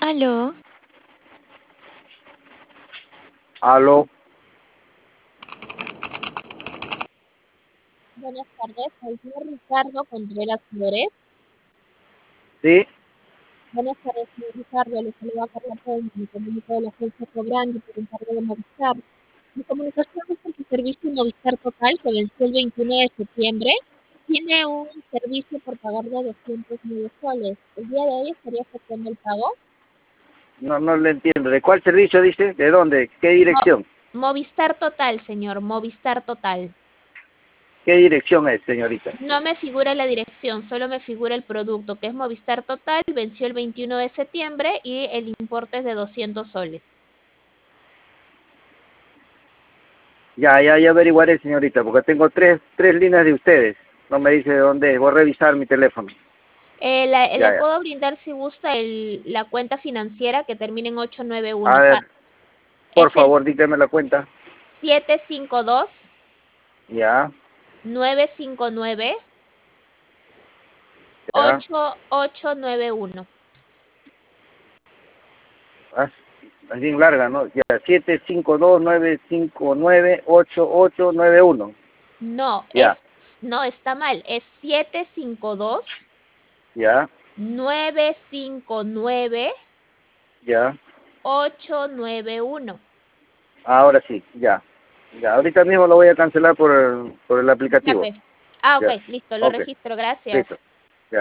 Aló, Aló, Buenas tardes, soy el señor Ricardo Contreras Flores. sí, Buenas tardes, señor Ricardo. Le saluda Carla Pérez, mi comunico de la agencia Cobrando por encargo de Movistar. Mi comunicación es porque el servicio Movistar Total, que venció el 21 de septiembre, tiene un servicio por pagar de 209 soles. El día de hoy estaría efectuando el pago. no le entiendo. ¿De cuál servicio dice? ¿De dónde? ¿Qué Mo- dirección? Movistar Total, señor, Movistar Total. ¿Qué dirección es, señorita? No me figura la dirección, solo me figura el producto, que es Movistar Total, venció el 21 de septiembre y el importe es de 200 soles. Ya averiguaré, señorita, porque tengo tres líneas de ustedes. No me dice de dónde es. Voy a revisar mi teléfono. Le Ya. puedo brindar, si gusta, la cuenta financiera que termina en A 891. ver, por Es el favor, dígame la cuenta. 752 Ya, 959 ya. 8891. Ah, es bien larga, ¿no? Ya, 752-959-8891. No, Ya, no, está mal. Es 752 ya, 959 ya. 891. Ahora sí, ya. Ya, ahorita mismo lo voy a cancelar por el Ya, aplicativo. pues. Ah, Ya. ok, listo, lo Ok, registro, listo. gracias.